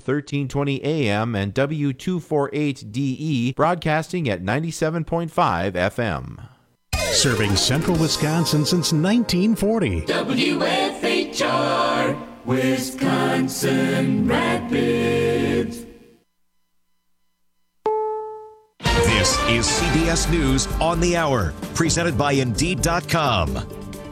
1320 AM and W248DE, broadcasting at 97.5 FM. Serving Central Wisconsin since 1940. WFHR, Wisconsin Rapids. This is CBS News on the Hour, presented by Indeed.com.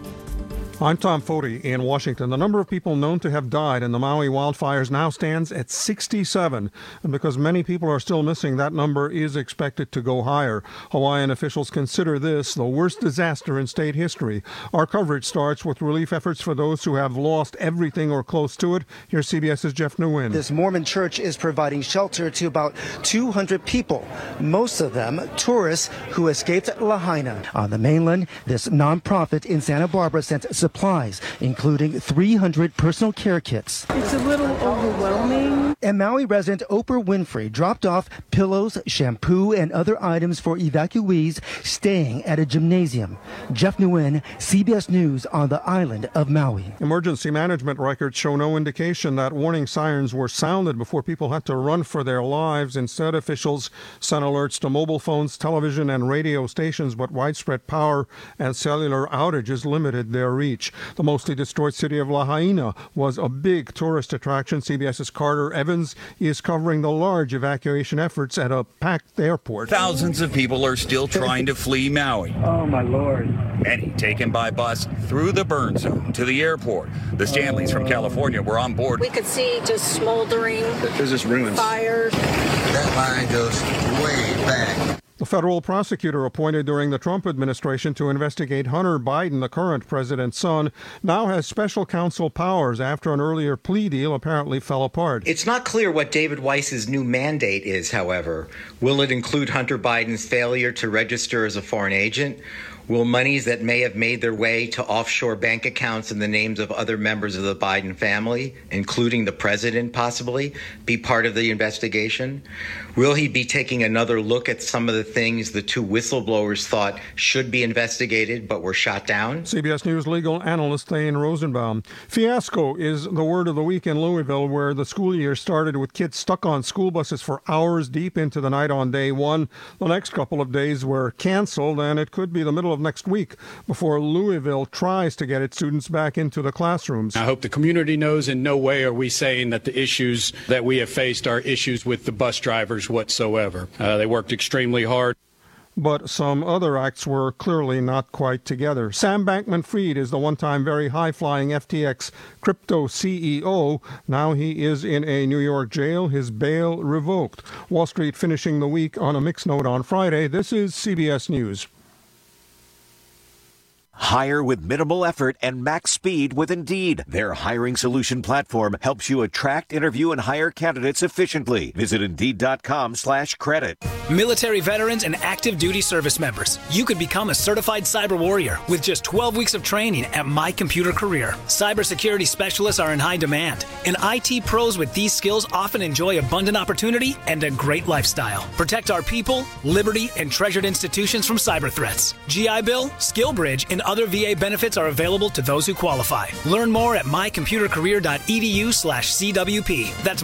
I'm Tom Foti in Washington. The number of people known to have died in the Maui wildfires now stands at 67. And because many people are still missing, that number is expected to go higher. Hawaiian officials consider this the worst disaster in state history. Our coverage starts with relief efforts for those who have lost everything or close to it. Here's CBS's Jeff Nguyen. This Mormon church is providing shelter to about 200 people, most of them tourists who escaped Lahaina. On the mainland, this nonprofit in Santa Barbara sent supplies, including 300 personal care kits. It's a little overwhelming. And Maui resident Oprah Winfrey dropped off pillows, shampoo, and other items for evacuees staying at a gymnasium. Jeff Nguyen, CBS News on the island of Maui. Emergency management records show no indication that warning sirens were sounded before people had to run for their lives. Instead, officials sent alerts to mobile phones, television, and radio stations, but widespread power and cellular outages limited their reach. The mostly destroyed city of Lahaina was a big tourist attraction. CBS's Carter Evans is covering the large evacuation efforts at a packed airport. Thousands of people are still trying to flee Maui. Oh, my Lord. Many taken by bus through the burn zone to the airport. The Stanleys from California were on board. We could see just smoldering. There's just ruins. Fires. That line goes way back. The federal prosecutor appointed during the Trump administration to investigate Hunter Biden, the current president's son, now has special counsel powers after an earlier plea deal apparently fell apart. It's not clear what David Weiss's new mandate is, however. Will it include Hunter Biden's failure to register as a foreign agent? Will monies that may have made their way to offshore bank accounts in the names of other members of the Biden family, including the president possibly, be part of the investigation? Will he be taking another look at some of the things the two whistleblowers thought should be investigated but were shot down? CBS News legal analyst Thane Rosenbaum. Fiasco is the word of the week in Louisville, where the school year started with kids stuck on school buses for hours deep into the night on day one. The next couple of days were canceled, and it could be the middle of next week before Louisville tries to get its students back into the classrooms. I hope the community knows in no way are we saying that the issues that we have faced are issues with the bus drivers whatsoever. They worked extremely hard. But some other acts were clearly not quite together. Sam Bankman-Fried is the one-time very high-flying FTX crypto CEO. Now he is in a New York jail, his bail revoked. Wall Street finishing the week on a mixed note on Friday. This is CBS News. Hire with minimal effort and max speed with Indeed. Their hiring solution platform helps you attract, interview, and hire candidates efficiently. Visit Indeed.com/credit. Military veterans and active duty service members, you could become a certified cyber warrior with just 12 weeks of training at My Computer Career. Cybersecurity specialists are in high demand, and IT pros with these skills often enjoy abundant opportunity and a great lifestyle. Protect our people, liberty, and treasured institutions from cyber threats. GI Bill, SkillBridge, and other VA benefits are available to those who qualify. Learn more at mycomputercareer.edu/CWP. That's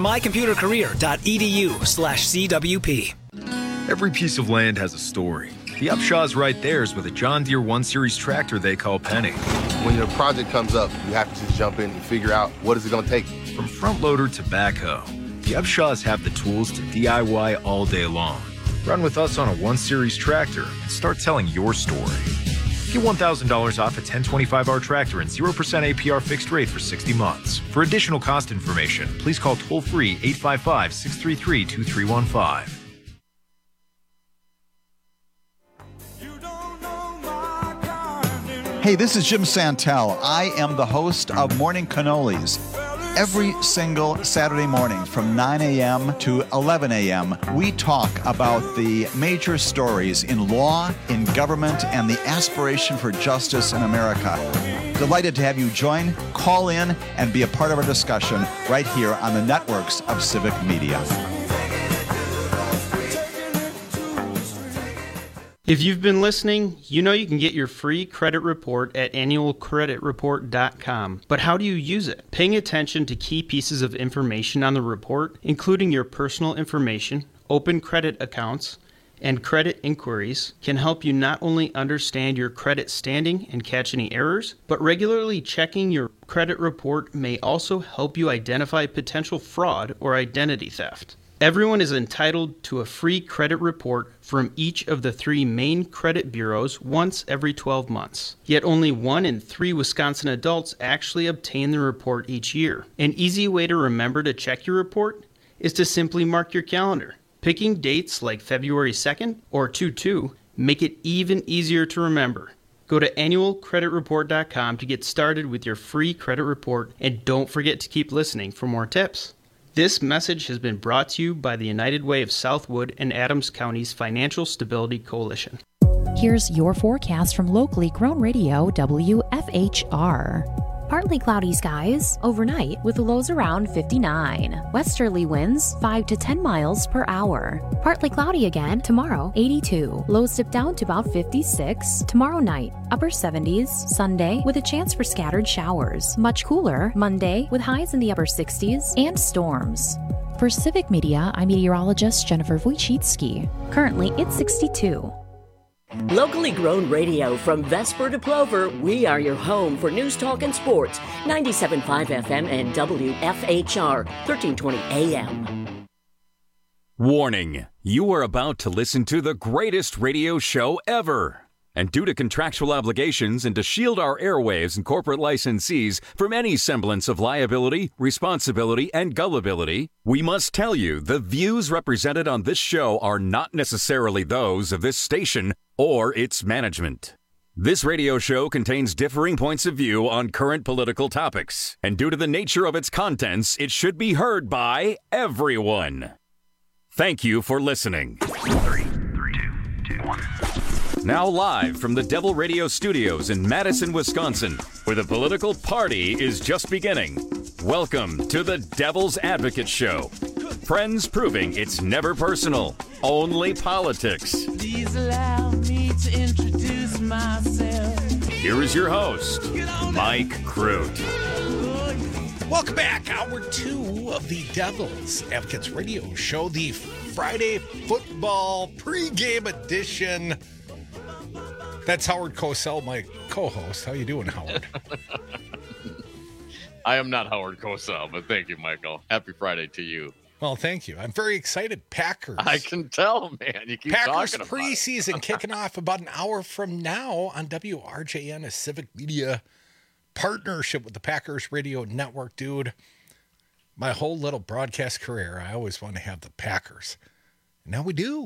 mycomputercareer.edu/CWP. Every piece of land has a story. The Upshaw's right there is with a John Deere 1 Series tractor they call Penny. When your project comes up, you have to just jump in and figure out what is it going to take. From front loader to backhoe, the Upshaws have the tools to DIY all day long. Run with us on a 1 Series tractor and start telling your story. Get $1,000 off a 1025R tractor and 0% APR fixed rate for 60 months. For additional cost information, please call toll-free 855-633-2315. Hey, this is Jim Santel. I am the host of Morning Cannolis. Every single Saturday morning from 9 a.m. to 11 a.m., we talk about the major stories in law, in government, and the aspiration for justice in America. Delighted to have you join, call in, and be a part of our discussion right here on the networks of Civic Media. If you've been listening, you know you can get your free credit report at annualcreditreport.com. But how do you use it? Paying attention to key pieces of information on the report, including your personal information, open credit accounts, and credit inquiries, can help you not only understand your credit standing and catch any errors, but regularly checking your credit report may also help you identify potential fraud or identity theft. Everyone is entitled to a free credit report from each of the 3 main credit bureaus once every 12 months. Yet only 1 in 3 Wisconsin adults actually obtain the report each year. An easy way to remember to check your report is to simply mark your calendar. Picking dates like February 2nd or 2/2 make it even easier to remember. Go to annualcreditreport.com to get started with your free credit report, and don't forget to keep listening for more tips. This message has been brought to you by the United Way of Southwood and Adams County's Financial Stability Coalition. Here's your forecast from locally grown radio WFHR. Partly cloudy skies overnight with lows around 59. Westerly winds 5 to 10 miles per hour. Partly cloudy again tomorrow, 82. Lows dip down to about 56. Tomorrow night, upper 70s. Sunday with a chance for scattered showers. Much cooler Monday with highs in the upper 60s and storms. For Civic Media, I'm meteorologist Jennifer Wojcicki. Currently, it's 62. Locally grown radio from Vesper to Plover, we are your home for news, talk, and sports. 97.5 FM and WFHR, 1320 AM. Warning, you are about to listen to the greatest radio show ever. And due to contractual obligations and to shield our airwaves and corporate licensees from any semblance of liability, responsibility, and gullibility, we must tell you the views represented on this show are not necessarily those of this station or its management. This radio show contains differing points of view on current political topics, and due to the nature of its contents, it should be heard by everyone. Thank you for listening. 3, 2, 1. Now live from the Devil Radio Studios in Madison, Wisconsin, where the political party is just beginning. Welcome to the Devil's Advocate Show. Friends proving it's never personal, only politics. Please allow me to introduce myself. Here is your host, Mike Crute. Welcome back, hour 2 of the Devil's Advocates Radio Show, the Friday football pregame edition. That's Howard Cosell, my co-host. How you doing, Howard? I am not Howard Cosell, but thank you, Michael. Happy Friday to you. Well, thank you. I'm very excited. Packers. I can tell, man. You keep Packers talking about preseason kicking off about an hour from now on WRJN, a Civic Media partnership with the Packers Radio Network. Dude, my whole little broadcast career, I always want to have the Packers. And now we do.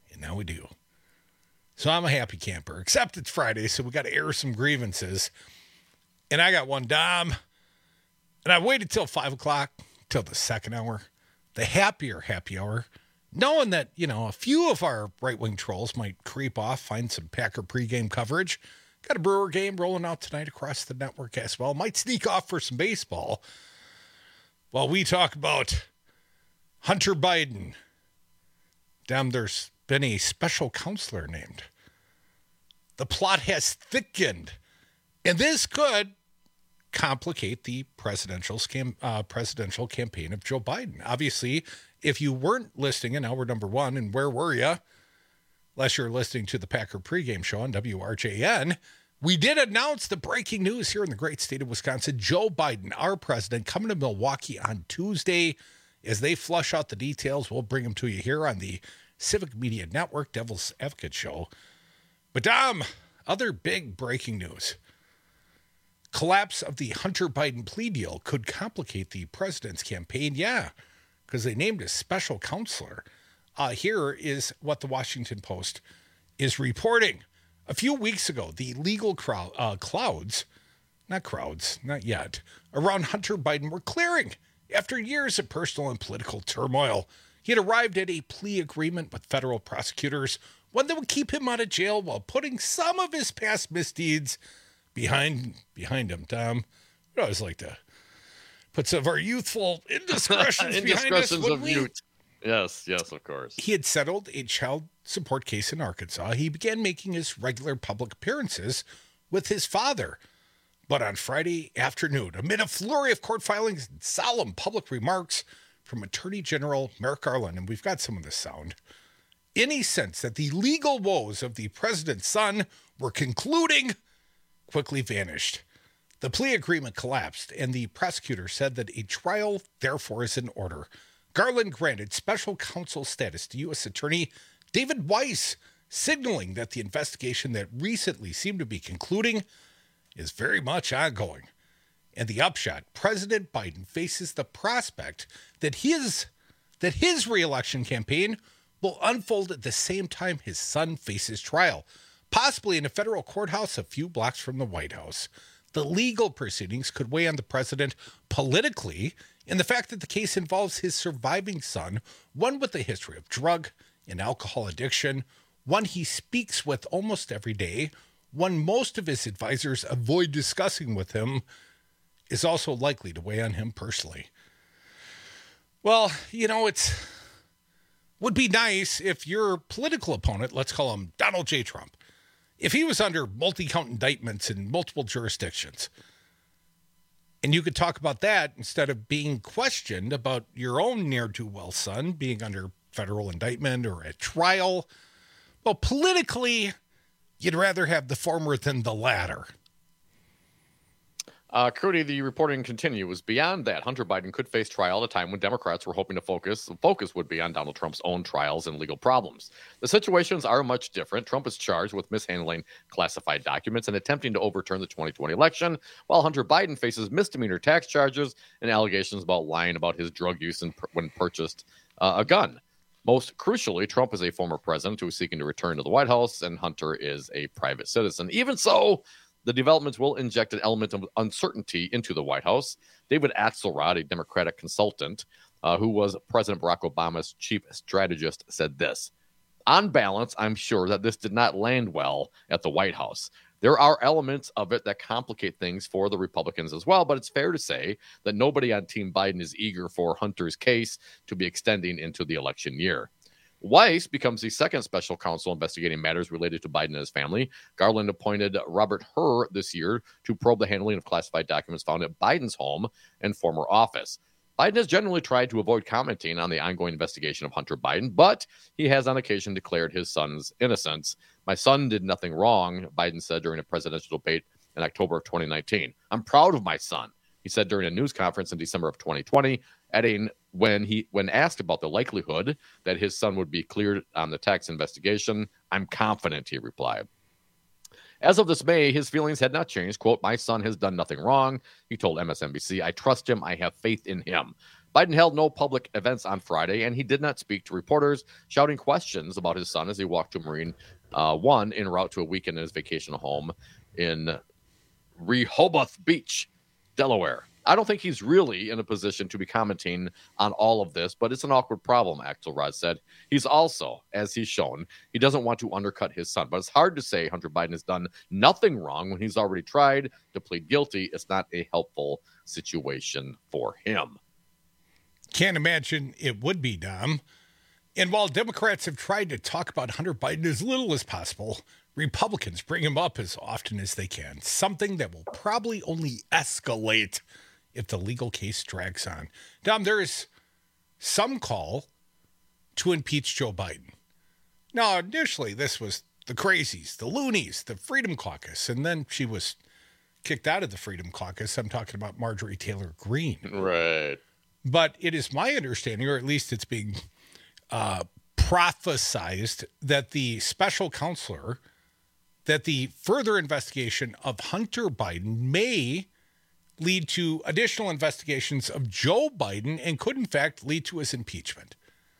So I'm a happy camper, except it's Friday, so we got to air some grievances. And I got one, Dom. And I waited till 5 o'clock, till the second hour, the happy hour, knowing that, a few of our right-wing trolls might creep off, find some Packer pregame coverage. Got a Brewer game rolling out tonight across the network as well. Might sneak off for some baseball while we talk about Hunter Biden. Damn, there's been a special counselor named. The plot has thickened, and this could complicate the presidential campaign of Joe Biden. Obviously, if you weren't listening in hour number 1, and where were you? Unless you're listening to the Packer pregame show on WRJN, we did announce the breaking news here in the great state of Wisconsin. Joe Biden, our president, coming to Milwaukee on Tuesday. As they flush out the details, we'll bring them to you here on the Civic Media Network, Devil's Advocate Show. But Dom, other big breaking news. Collapse of the Hunter Biden plea deal could complicate the president's campaign. Yeah, because they named a special counselor. Here is what the Washington Post is reporting. A few weeks ago, the legal clouds, not yet, around Hunter Biden were clearing after years of personal and political turmoil. He had arrived at a plea agreement with federal prosecutors, one that would keep him out of jail while putting some of his past misdeeds behind him. Tom, we'd always like to put some of our youthful indiscretions behind us. Indiscretions of youth. Yes, of course. He had settled a child support case in Arkansas. He began making his regular public appearances with his father. But on Friday afternoon, amid a flurry of court filings and solemn public remarks from Attorney General Merrick Garland, and we've got some of this sound, any sense that the legal woes of the president's son were concluding quickly vanished. The plea agreement collapsed, and the prosecutor said that a trial, therefore, is in order. Garland granted special counsel status to U.S. Attorney David Weiss, signaling that the investigation that recently seemed to be concluding is very much ongoing. And the upshot, President Biden faces the prospect that his re-election campaign will unfold at the same time his son faces trial, possibly in a federal courthouse a few blocks from the White House. The legal proceedings could weigh on the president politically in the fact that the case involves his surviving son, one with a history of drug and alcohol addiction, one he speaks with almost every day, one most of his advisors avoid discussing with him, is also likely to weigh on him personally. Well, would be nice if your political opponent, let's call him Donald J. Trump, if he was under multi-count indictments in multiple jurisdictions, and you could talk about that instead of being questioned about your own ne'er-do-well son being under federal indictment or at trial. Well, politically, you'd rather have the former than the latter. Cody, the reporting continues. Beyond that, Hunter Biden could face trial at a time when Democrats were hoping to focus would be on Donald Trump's own trials and legal problems. The situations are much different. Trump is charged with mishandling classified documents and attempting to overturn the 2020 election, while Hunter Biden faces misdemeanor tax charges and allegations about lying about his drug use when purchased a gun. Most crucially, Trump is a former president who is seeking to return to the White House, and Hunter is a private citizen. Even so, the developments will inject an element of uncertainty into the White House. David Axelrod, a Democratic consultant who was President Barack Obama's chief strategist, said this: "On balance, I'm sure that this did not land well at the White House. There are elements of it that complicate things for the Republicans as well, but it's fair to say that nobody on Team Biden is eager for Hunter's case to be extending into the election year." Weiss becomes the second special counsel investigating matters related to Biden and his family. Garland appointed Robert Hur this year to probe the handling of classified documents found at Biden's home and former office. Biden has generally tried to avoid commenting on the ongoing investigation of Hunter Biden, but he has on occasion declared his son's innocence. "My son did nothing wrong," Biden said during a presidential debate in October of 2019. "I'm proud of my son," he said during a news conference in December of 2020, adding when asked about the likelihood that his son would be cleared on the tax investigation, "I'm confident," he replied. As of this May, his feelings had not changed. Quote, "My son has done nothing wrong," he told MSNBC. "I trust him. I have faith in him." Biden held no public events on Friday, and he did not speak to reporters, shouting questions about his son as he walked to Marine One en route to a weekend at his vacation home in Rehoboth Beach, Delaware. "I don't think he's really in a position to be commenting on all of this, but it's an awkward problem," Axelrod said. He's also, as he's shown, he doesn't want to undercut his son. But it's hard to say Hunter Biden has done nothing wrong when he's already tried to plead guilty. It's not a helpful situation for him. Can't imagine it would be, Dom. And while Democrats have tried to talk about Hunter Biden as little as possible, Republicans bring him up as often as they can, something that will probably only escalate if the legal case drags on. Dom, there is some call to impeach Joe Biden. Now, initially, this was the crazies, the loonies, the Freedom Caucus, and then she was kicked out of the Freedom Caucus. I'm talking about Marjorie Taylor Greene. Right. But it is my understanding, or at least it's being prophesized, that the special counselor, that the further investigation of Hunter Biden may lead to additional investigations of Joe Biden and could, in fact, lead to his impeachment.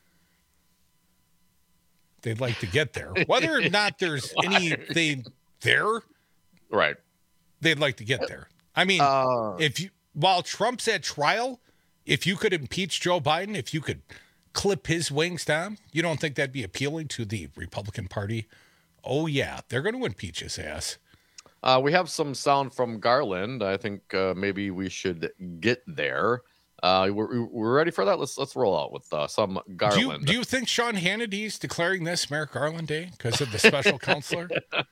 They'd like to get there. Whether or not there's anything there, right? They'd like to get there. I mean, while Trump's at trial, if you could impeach Joe Biden, if you could clip his wings down, you don't think that'd be appealing to the Republican Party? Oh, yeah, they're going to impeach his ass. We have some sound from Garland. I think maybe we should get there. We're ready for that. Let's roll out with some Garland. Do you think Sean Hannity's declaring this Merrick Garland Day because of the special counselor?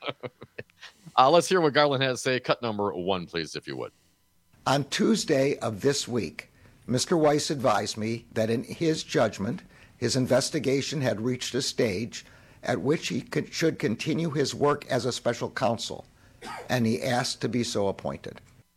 Let's hear what Garland has to say. Cut number 1, please, if you would. On Tuesday of this week, Mr. Weiss advised me that in his judgment, his investigation had reached a stage at which he should continue his work as a special counsel, and he asked to be so appointed.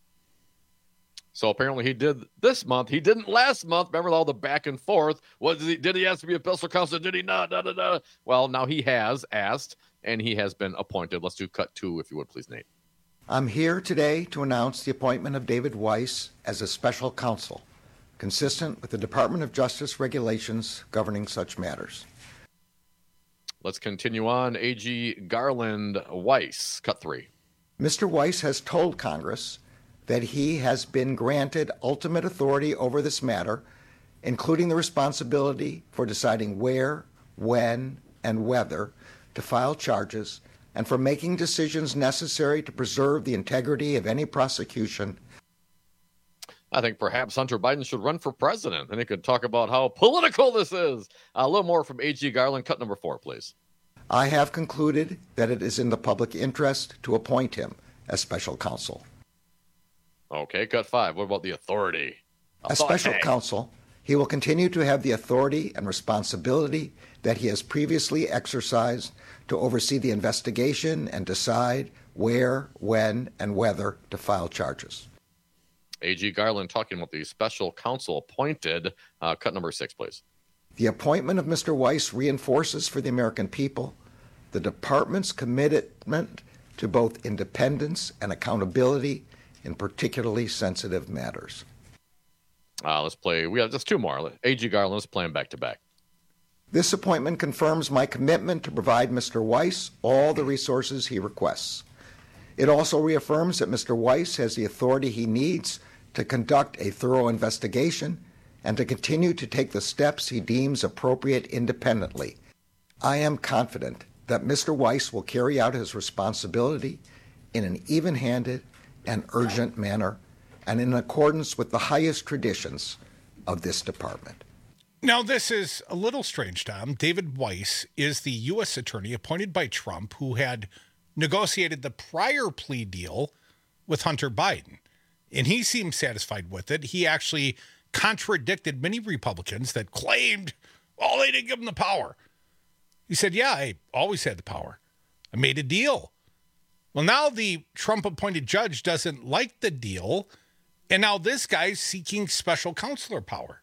So apparently he did this month. He didn't last month. Remember all the back and forth. Did he ask to be a special counsel? Did he not? Well, now he has asked, and he has been appointed. Let's do cut 2, if you would, please, Nate. I'm here today to announce the appointment of David Weiss as a special counsel, consistent with the Department of Justice regulations governing such matters. Let's continue on. AG Garland Weiss, cut 3. Mr. Weiss has told Congress that he has been granted ultimate authority over this matter, including the responsibility for deciding where, when, and whether to file charges, and for making decisions necessary to preserve the integrity of any prosecution. I think perhaps Hunter Biden should run for president, and he could talk about how political this is. A little more from AG Garland. Cut number 4, please. I have concluded that it is in the public interest to appoint him as special counsel. Okay, cut 5. What about the authority? As special counsel, he will continue to have the authority and responsibility that he has previously exercised to oversee the investigation and decide where, when, and whether to file charges. AG Garland talking about the special counsel appointed. Cut number 6, please. The appointment of Mr. Weiss reinforces for the American people the department's commitment to both independence and accountability in particularly sensitive matters. Let's play. We have just 2 more. AG Garland, let's play them back to back. This appointment confirms my commitment to provide Mr. Weiss all the resources he requests. It also reaffirms that Mr. Weiss has the authority he needs to conduct a thorough investigation and to continue to take the steps he deems appropriate independently. I am confident that Mr. Weiss will carry out his responsibility in an even-handed and urgent manner and in accordance with the highest traditions of this department. Now, this is a little strange, Tom. David Weiss is the U.S. attorney appointed by Trump who had negotiated the prior plea deal with Hunter Biden, and he seemed satisfied with it. He actually contradicted many Republicans that claimed, oh, they didn't give him the power. He said, yeah, I always had the power. I made a deal. Well, now the Trump-appointed judge doesn't like the deal, and now this guy's seeking special counselor power.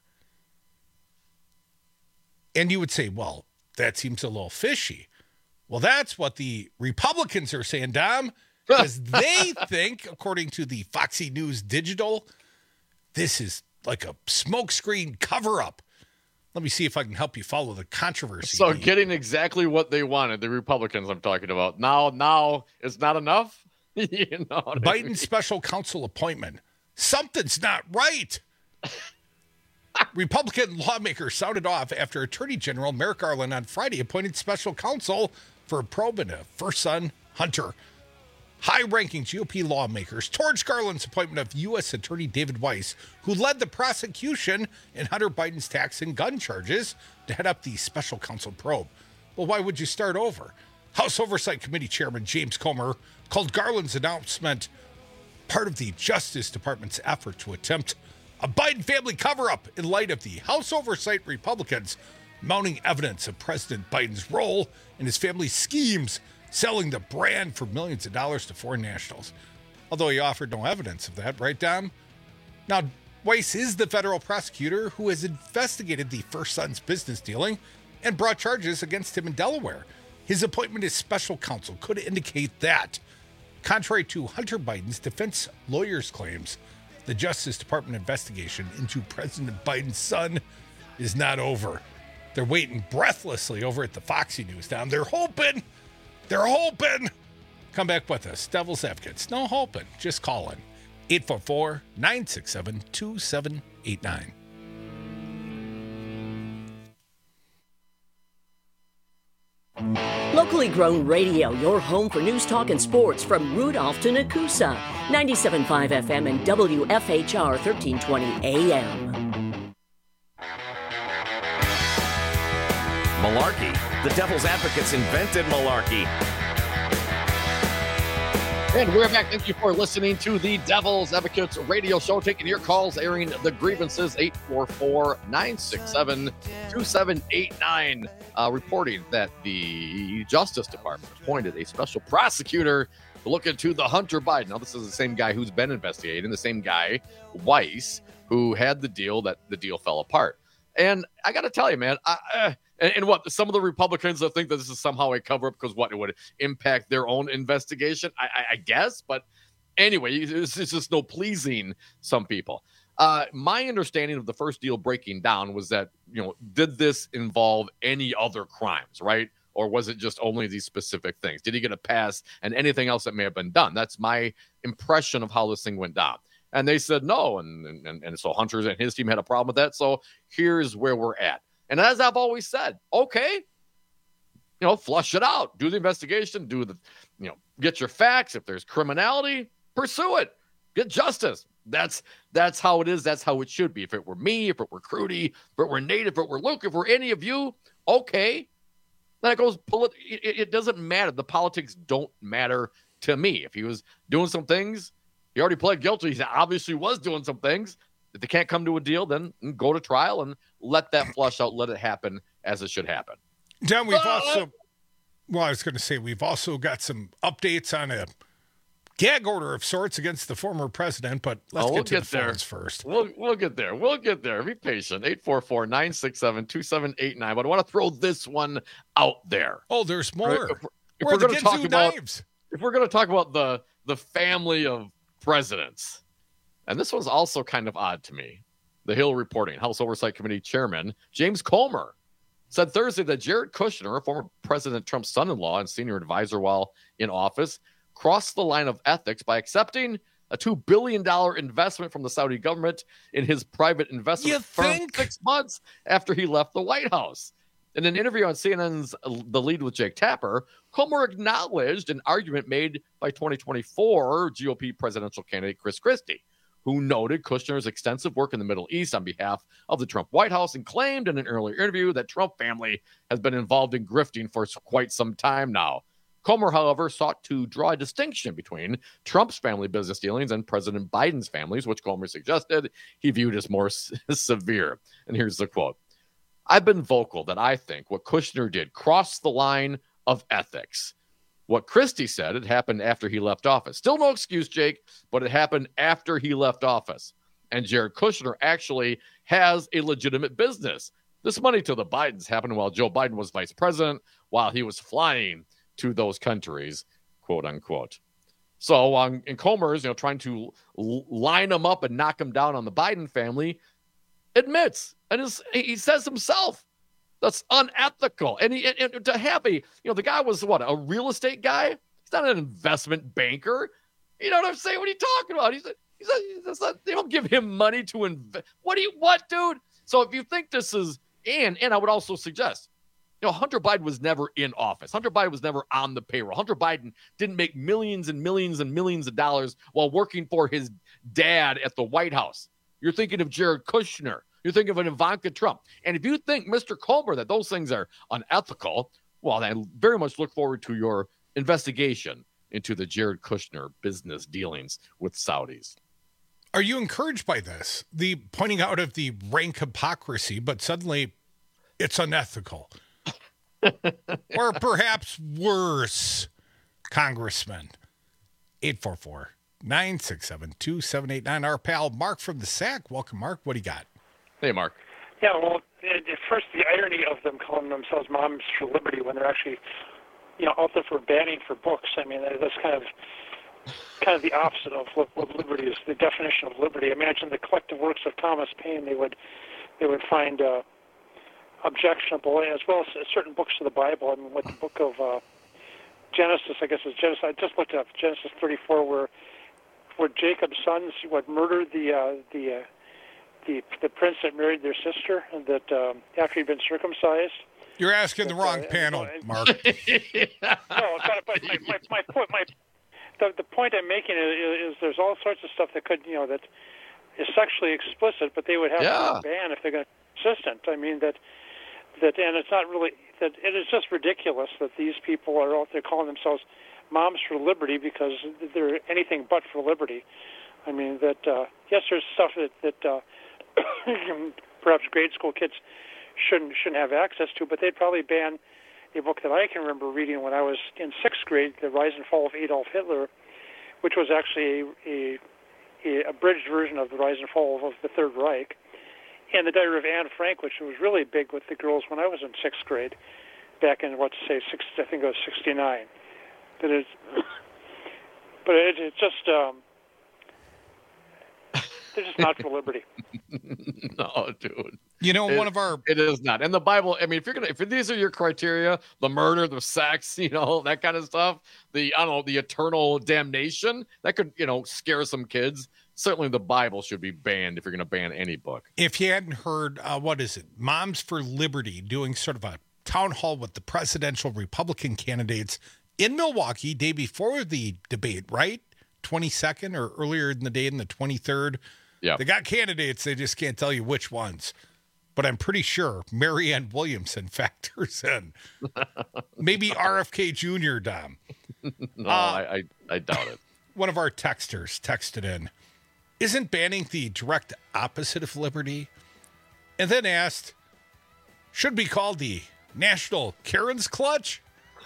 And you would say, well, that seems a little fishy. Well, that's what the Republicans are saying, Dom, because they think, according to the Foxy News Digital, this is like a smokescreen cover-up. Let me see if I can help you follow the controversy. So getting exactly what they wanted, the Republicans I'm talking about. Now it's not enough? You know what Biden's I mean? special counsel appointment. Something's not right. Republican lawmakers sounded off after Attorney General Merrick Garland on Friday appointed special counsel for a probe into first son Hunter. High-ranking GOP lawmakers towards Garland's appointment of U.S. Attorney David Weiss, who led the prosecution in Hunter Biden's tax and gun charges, to head up the special counsel probe. Well, why would you start over? House Oversight Committee Chairman James Comer called Garland's announcement part of the Justice Department's effort to attempt a Biden family cover-up in light of the House Oversight Republicans mounting evidence of President Biden's role in his family's schemes, selling the brand for millions of dollars to foreign nationals. Although he offered no evidence of that, right, Dom? Now, Weiss is the federal prosecutor who has investigated the first son's business dealing and brought charges against him in Delaware. His appointment as special counsel could indicate that. Contrary to Hunter Biden's defense lawyers' claims, the Justice Department investigation into President Biden's son is not over. They're waiting breathlessly over at the Foxy News, Dom. They're hoping. Come back with us, Devil's Advocates. No hoping, just call in. 844-967-2789. Locally grown radio, your home for news, talk, and sports from Rudolph to Nakusa. 97.5 FM and WFHR 1320 AM. Malarkey. The Devil's Advocates invented malarkey. And we're back. Thank you for listening to the Devil's Advocates radio show, taking your calls, airing the grievances, 844-967-2789, reporting that the Justice Department appointed a special prosecutor to look into the Hunter Biden. Now, this is the same guy who's been investigating, the same guy, Weiss, who had the deal that the deal fell apart. And I got to tell you, man, and what some of the Republicans that think that this is somehow a cover up because it would impact their own investigation, I guess. But anyway, it's just no pleasing some people. My understanding of the first deal breaking down was that, did this involve any other crimes, right? Or was it just only these specific things? Did he get a pass and anything else that may have been done? That's my impression of how this thing went down. And they said no. And so Hunter and his team had a problem with that. So here's where we're at. And as I've always said, okay, flush it out. Do the investigation. Get your facts. If there's criminality, pursue it. Get justice. That's how it is. That's how it should be. If it were me, if it were Crudy, if it were Nate, if it were Luke, if it were any of you, okay. Then it goes, it doesn't matter. The politics don't matter to me. If he was doing some things, he already pled guilty. He obviously was doing some things. If they can't come to a deal, then go to trial and let that flush out. Let it happen as it should happen. John, we've also got some updates on a gag order of sorts against the former president, but let's get to the phones first. We'll get there. We'll get there. Be patient. 844-967-2789. But I want to throw this one out there. Oh, there's more. Right? If we're going to talk about if we're going to talk about the family of presidents, and this one's also kind of odd to me. The Hill reporting, House Oversight Committee Chairman James Comer said Thursday that Jared Kushner, former President Trump's son-in-law and senior advisor while in office, crossed the line of ethics by accepting a $2 billion investment from the Saudi government in his private investment firm 6 months after he left the White House. In an interview on CNN's The Lead with Jake Tapper, Comer acknowledged an argument made by 2024 GOP presidential candidate Chris Christie, who noted Kushner's extensive work in the Middle East on behalf of the Trump White House and claimed in an earlier interview that Trump family has been involved in grifting for quite some time now. Comer, however, sought to draw a distinction between Trump's family business dealings and President Biden's families, which Comer suggested he viewed as more severe. And here's the quote. I've been vocal that I think what Kushner did crossed the line of ethics. What Christie said, it happened after he left office. Still no excuse, Jake, but it happened after he left office. And Jared Kushner actually has a legitimate business. This money to the Bidens happened while Joe Biden was vice president, while he was flying to those countries, quote unquote. So in Comer's, trying to line them up and knock them down on the Biden family, admits, and he says himself, that's unethical. And to have the guy was a real estate guy? He's not an investment banker. You know what I'm saying? What are you talking about? They don't give him money to invest. What, dude? So if you think this is, and I would also suggest, Hunter Biden was never in office. Hunter Biden was never on the payroll. Hunter Biden didn't make millions and millions and millions of dollars while working for his dad at the White House. You're thinking of Jared Kushner. You're thinking of an Ivanka Trump. And if you think, Mr. Comer, that those things are unethical, well, I very much look forward to your investigation into the Jared Kushner business dealings with Saudis. Are you encouraged by this? The pointing out of the rank hypocrisy, but suddenly it's unethical. Or perhaps worse, Congressman. 844-967-2789. Our pal Mark from the SAC. Welcome, Mark. What do you got? Hey, Mark. Yeah, well, at first, the irony of them calling themselves Moms for Liberty when they're actually, out there for banning for books. I mean, that's kind of the opposite of what liberty is, the definition of liberty. Imagine the collective works of Thomas Paine they would find objectionable, as well as certain books of the Bible. I mean, what the book of Genesis, I guess is Genesis. I just looked it up, Genesis 34, where Jacob's sons murdered the prince that married their sister, and that after he'd been circumcised. You're asking the wrong panel, Mark. No, but the point I'm making is there's all sorts of stuff that could, that is sexually explicit, but they would have to ban if they're going to be consistent. I mean, and it's not really that it is just ridiculous that these people are out there calling themselves Moms for Liberty because they're anything but for liberty. I mean, that, yes, there's stuff that perhaps grade school kids shouldn't have access to, but they'd probably ban a book that I can remember reading when I was in 6th grade, The Rise and Fall of Adolf Hitler, which was actually a abridged version of The Rise and Fall of the Third Reich, and The Diary of Anne Frank, which was really big with the girls when I was in 6th grade, back in, I think it was 69. But it's just, they're just not for liberty. No, dude. It is not. And the Bible, I mean, if these are your criteria, the murder, the sex, that kind of stuff, the eternal damnation, that could, scare some kids. Certainly the Bible should be banned if you're going to ban any book. If you hadn't heard, Moms for Liberty doing sort of a town hall with the presidential Republican candidates in Milwaukee day before the debate, right? 22nd or earlier in the day in the 23rd. Yeah. They got candidates. They just can't tell you which ones. But I'm pretty sure Marianne Williamson factors in. Maybe RFK Jr., Dom. No, I doubt it. One of our texters texted in, isn't banning the direct opposite of liberty? And then asked, should be called the National Karen's Clutch?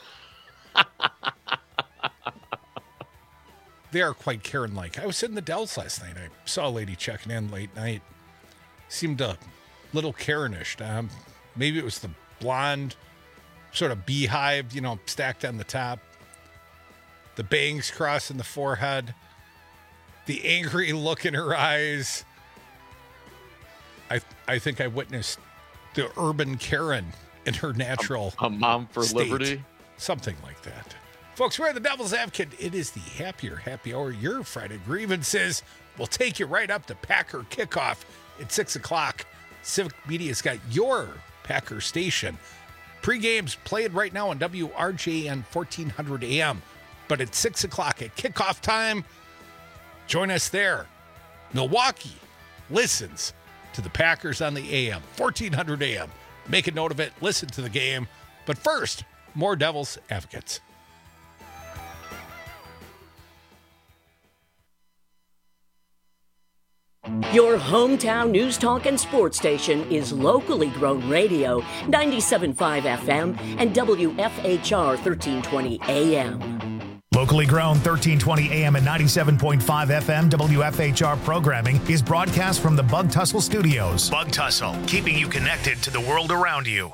They are quite Karen-like. I was in the Dells last night. I saw a lady checking in late night. Seemed a little Karen-ish. Maybe it was the blonde sort of beehive, stacked on the top. The bangs crossing the forehead. The angry look in her eyes. I think I witnessed the urban Karen in her natural a mom for state. liberty. Something like that. Folks, we're the Devil's Advocate. It is the Happier Happy Hour. Your Friday grievances will take you right up to Packer kickoff at 6 o'clock. Civic Media's got your Packer station. Pre-game's played right now on WRJN 1400 AM. But at 6 o'clock at kickoff time, join us there. Milwaukee listens to the Packers on the AM, 1400 AM. Make a note of it. Listen to the game. But first, more Devil's Advocates. Your hometown news, talk, and sports station is locally grown radio, 97.5 FM and WFHR 1320 AM. Locally grown 1320 AM and 97.5 FM WFHR programming is broadcast from the Bug Tussle Studios. Bug Tussle, keeping you connected to the world around you.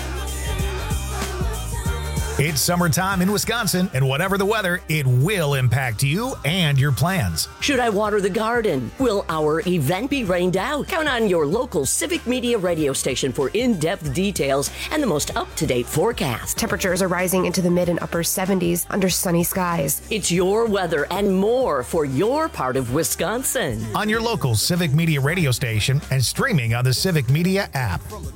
It's summertime in Wisconsin, and whatever the weather, it will impact you and your plans. Should I water the garden? Will our event be rained out? Count on your local Civic Media radio station for in-depth details and the most up-to-date forecast. Temperatures are rising into the mid and upper 70s under sunny skies. It's your weather and more for your part of Wisconsin. On your local Civic Media radio station and streaming on the Civic Media app.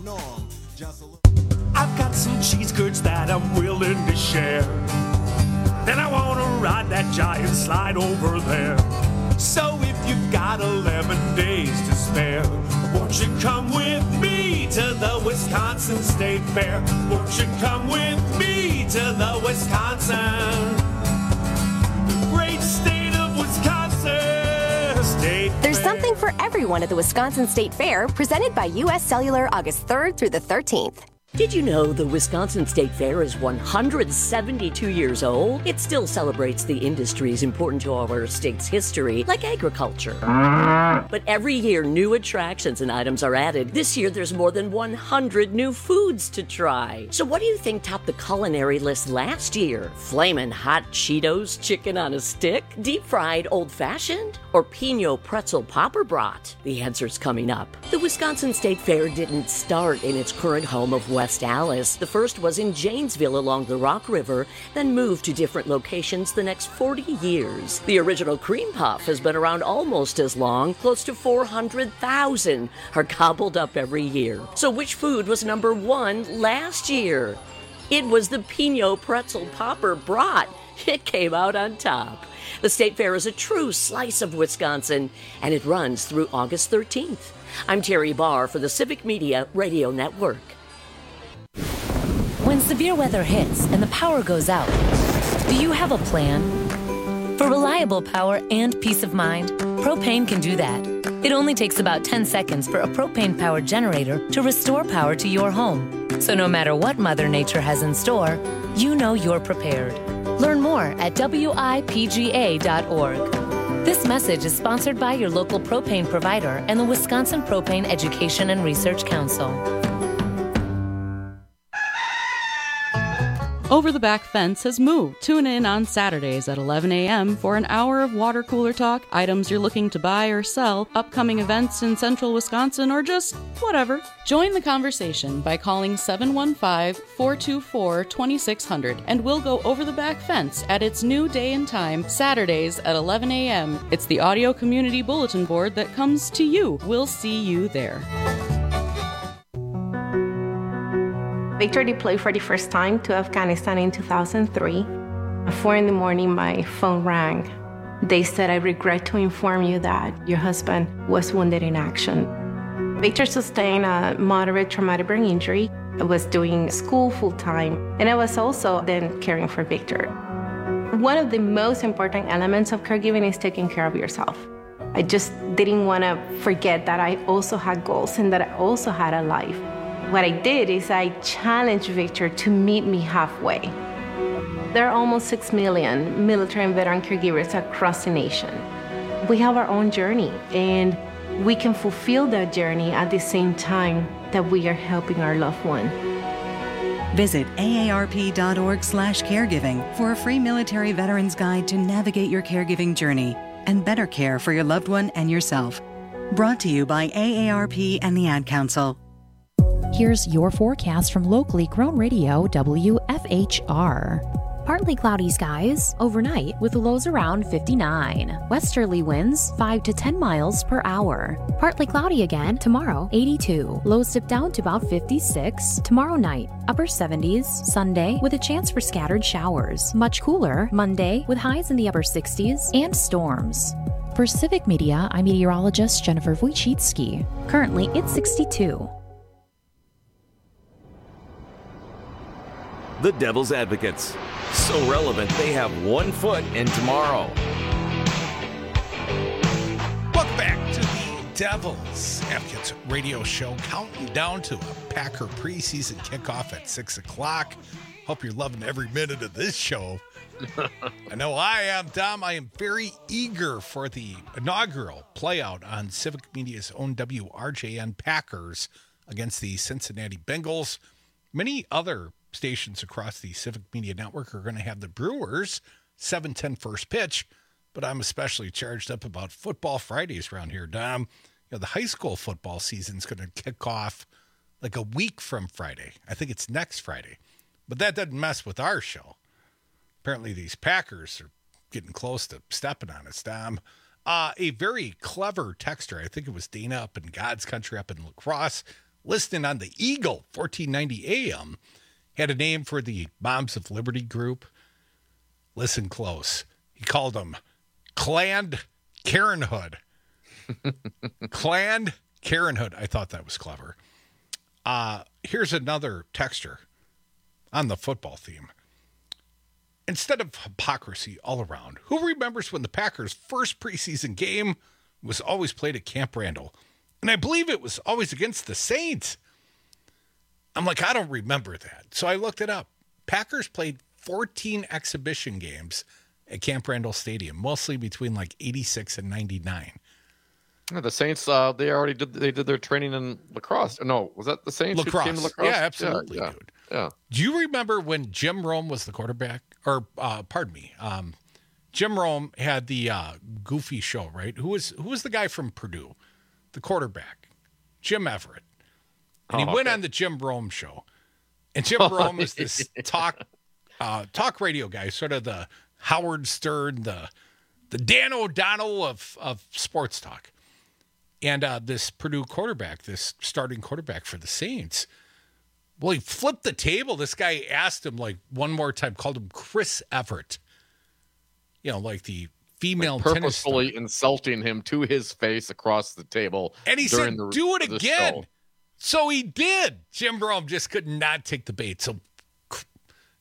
I've got some cheese curds that I'm willing to share. Then I want to ride that giant slide over there. So if you've got 11 days to spare, won't you come with me to the Wisconsin State Fair? Won't you come with me to the Wisconsin, the great state of Wisconsin State Fair? There's something for everyone at the Wisconsin State Fair, presented by U.S. Cellular August 3rd through the 13th. Did you know the Wisconsin State Fair is 172 years old? It still celebrates the industries important to our state's history, like agriculture. But every year, new attractions and items are added. This year, there's more than 100 new foods to try. So what do you think topped the culinary list last year? Flamin' hot Cheetos chicken on a stick? Deep-fried old-fashioned? Or Pinot pretzel popper brat? The answer's coming up. The Wisconsin State Fair didn't start in its current home of West Allis. The first was in Janesville along the Rock River, then moved to different locations the next 40 years. The original cream puff has been around almost as long. Close to 400,000 are gobbled up every year. So which food was number one last year? It was the Pinot pretzel popper brat. It came out on top. The State Fair is a true slice of Wisconsin, and it runs through August 13th. I'm Terry Barr for the Civic Media Radio Network. When When severe weather hits and the power goes out, do you have a plan? For reliable power and peace of mind, Propane can do that. It only takes about 10 seconds for a propane-powered generator to restore power to your home. So no matter what Mother Nature has in store, you know you're prepared. Learn more at WIPGA.org. This message is sponsored by your local propane provider and the Wisconsin Propane Education and Research Council. Over the Back Fence has moved. Tune in on Saturdays at 11 a.m. for an hour of water cooler talk, items you're looking to buy or sell, upcoming events in central Wisconsin, or just whatever. Join the conversation by calling 715-424-2600, and we'll go over the back fence at its new day and time, Saturdays at 11 a.m. It's the audio community bulletin board that comes to you. We'll see you there. Victor deployed for the first time to Afghanistan in 2003. At 4 in the morning, my phone rang. They said, "I regret to inform you that your husband was wounded in action." Victor sustained a moderate traumatic brain injury. I was doing school full-time, and I was also then caring for Victor. One of the most important elements of caregiving is taking care of yourself. I just didn't want to forget that I also had goals and that I also had a life. What I did is I challenged Victor to meet me halfway. There are almost 6 million military and veteran caregivers across the nation. We have our own journey, and we can fulfill that journey at the same time that we are helping our loved one. Visit aarp.org/caregiving for a free military veterans guide to navigate your caregiving journey and better care for your loved one and yourself. Brought to you by AARP and the Ad Council. Here's your forecast from locally grown radio WFHR. Partly cloudy skies overnight with lows around 59. Westerly winds 5 to 10 miles per hour. Partly cloudy again tomorrow, 82. Lows dip down to about 56. Tomorrow night, upper 70s. Sunday with a chance for scattered showers. Much cooler Monday with highs in the upper 60s and storms. For Civic Media, I'm meteorologist Jennifer Wojcicki. Currently, it's 62. The Devil's Advocates. So relevant, they have one foot in tomorrow. Welcome back to the Devil's Advocates radio show, counting down to a Packer preseason kickoff at 6 o'clock. Hope you're loving every minute of this show. I know I am, Dom. I am very eager for the inaugural playout on Civic Media's own WRJN Packers against the Cincinnati Bengals. Many other stations across the Civic Media Network are going to have the Brewers 7:10 first pitch, but I'm especially charged up about football Fridays around here, Dom. You know, the high school football season is going to kick off like a week from Friday. I think it's next Friday, but that doesn't mess with our show. Apparently these Packers are getting close to stepping on us, Dom. A very clever texter, I think it was Dana up in God's Country up in La Crosse, listening on the Eagle 1490 AM, had a name for the Moms of Liberty group. Listen close. He called them Clan Karenhood. Clan Karenhood. I thought that was clever. Here's another texter on the football theme. Instead of hypocrisy all around, who remembers when the Packers' first preseason game was always played at Camp Randall? And I believe it was always against the Saints. I'm like, I don't remember that. So I looked it up. Packers played 14 exhibition games at Camp Randall Stadium, mostly between like 86 and 99. The Saints, they did their training in La Crosse. No, was that the Saints? La Crosse. Came to La Crosse? Yeah, absolutely, yeah, dude. Yeah. Do you remember when Jim Rome was the quarterback? Or, pardon me, Jim Rome had the goofy show, right? Who was the guy from Purdue? The quarterback, Jim Everett. And he went on the Jim Rome show. And Jim Rome is this talk radio guy, sort of the Howard Stern, the Dan O'Donnell of sports talk. And this Purdue quarterback, this starting quarterback for the Saints, well, he flipped the table. This guy asked him like one more time, called him Chris Everett. You know, like the female tennis star. Purposefully insulting him to his face across the table. And he said, do it again. So he did. Jim Rome just could not take the bait. So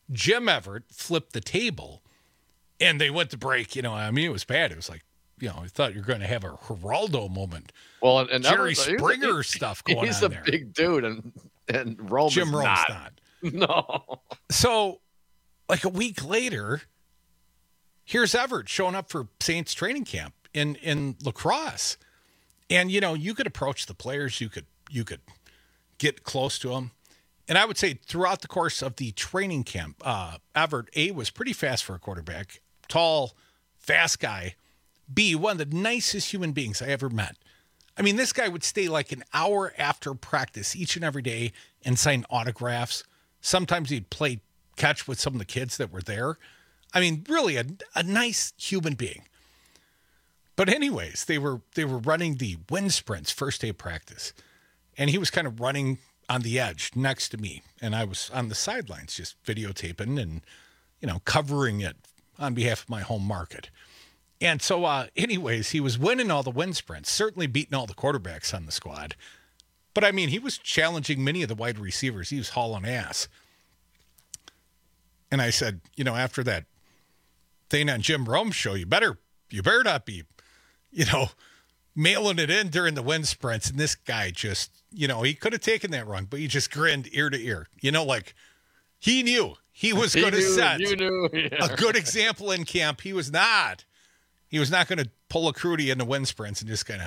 Jim Everett flipped the table, and they went to break. I mean, it was bad. It was like, I thought you were going to have a Geraldo moment. Well, and Jerry Everett, Springer stuff going on there. He's there. a big dude, and Rome Jim is Rome's not. not. No. So, like a week later, here's Everett showing up for Saints training camp in La Crosse. And, you could approach the players. You could get close to them. And I would say throughout the course of the training camp, Everett, A, was pretty fast for a quarterback. Tall, fast guy. B, one of the nicest human beings I ever met. I mean, this guy would stay like an hour after practice each and every day and sign autographs. Sometimes he'd play catch with some of the kids that were there. I mean, really a nice human being. But anyways, they were running the wind sprints first day of practice. And he was kind of running on the edge next to me. And I was on the sidelines just videotaping and, covering it on behalf of my home market. And so, anyways, he was winning all the wind sprints, certainly beating all the quarterbacks on the squad. But, I mean, he was challenging many of the wide receivers. He was hauling ass. And I said, after that thing on Jim Rome's show, you better not be, mailing it in during the wind sprints. And this guy just, he could have taken that run, but he just grinned ear to ear. Like he knew he was going to set a good example in camp. He was not going to pull a Crudy in the wind sprints and just kind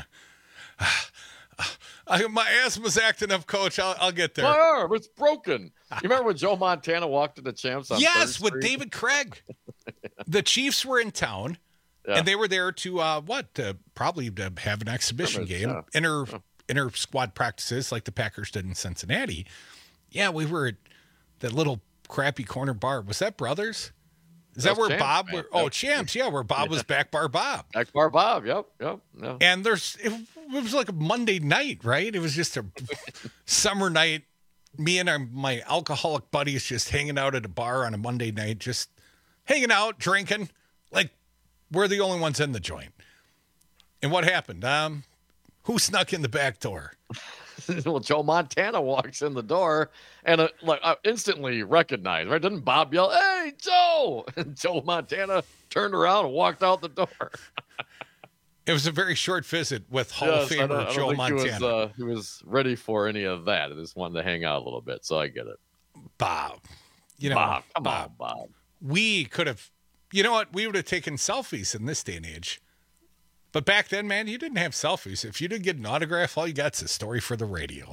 of, my asthma's acting up, Coach. I'll get there. My arm, it's broken. You remember when Joe Montana walked to the champs on Yes, 3rd with Street? David Craig. The Chiefs were in town, and they were there to probably to have an exhibition game, inter squad practices like the Packers did in Cincinnati. Yeah, we were at that little crappy corner bar. Was that Brothers? Is that where Champs, Bob? man. Champs. Yeah, where Bob was Back Bar Bob. Back Bar Bob. Yep. And it was like a Monday night, right? It was just a summer night. Me and my alcoholic buddies just hanging out at a bar on a Monday night, just hanging out, drinking. Like we're the only ones in the joint. And what happened? Who snuck in the back door? Well, Joe Montana walks in the door and instantly recognized, right? Didn't Bob yell, "Hey, Joe!" And Joe Montana turned around and walked out the door. It was a very short visit with Hall of Famer Joe Montana. He was ready for any of that. He just wanted to hang out a little bit, so I get it. Bob. Bob, come on, Bob. We could have, we would have taken selfies in this day and age. But back then, man, you didn't have selfies. If you didn't get an autograph, all you got's a story for the radio.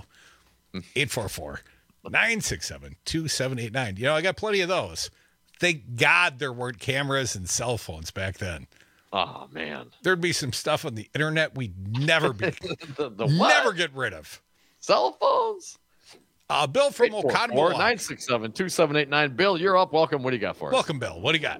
844-967-2789. I got plenty of those. Thank God there weren't cameras and cell phones back then. Oh, man. There'd be some stuff on the internet we'd never never get rid of. Cell phones? Bill from Oconomowoc. 967-2789. Bill, you're up. Welcome. What do you got for us? Welcome, Bill. What do you got?